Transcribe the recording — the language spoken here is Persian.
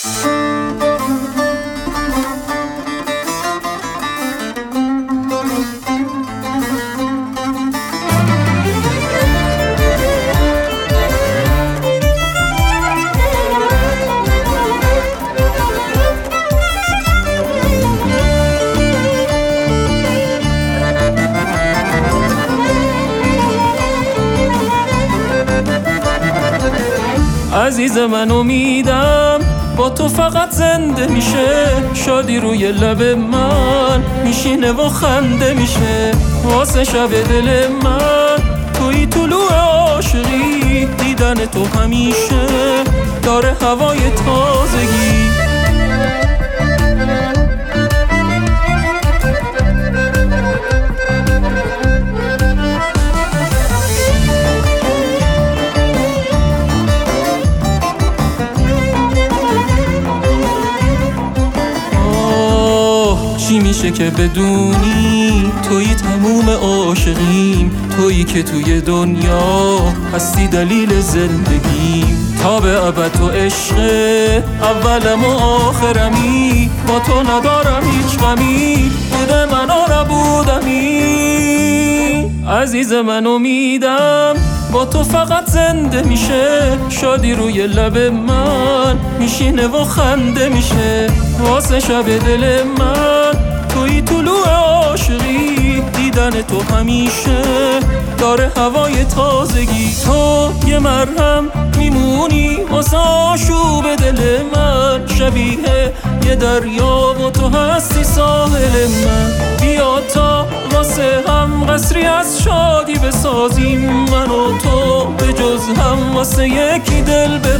عزیز من امیدم با تو فقط زنده میشه، شادی روی لب من میشینه و خنده میشه. واسه شب دل من توی طلوع عاشقی، دیدن تو همیشه داره هوای تازگی. چی میشه که بدونی توی تموم عاشقیم، تویی که توی دنیا هستی دلیل زندگیم. تا به ابد تو عشق اولم و آخرمی، با تو ندارم هیچ غمی، بوده من نبودمی. عزیز من امیدم با تو فقط زنده میشه، شادی روی لب من میشینه و خنده میشه. واسه شب دل من توی طلوع عاشقی، دیدن تو همیشه داره هوای تازگی. تو یه مرهم میمونی واسه آشوب دل من، شبیه یه دریا و تو هستی ساحل من. بیا تا واسه هم قصری از شادی بسازیم، من و تو به جز هم واسه یکی دل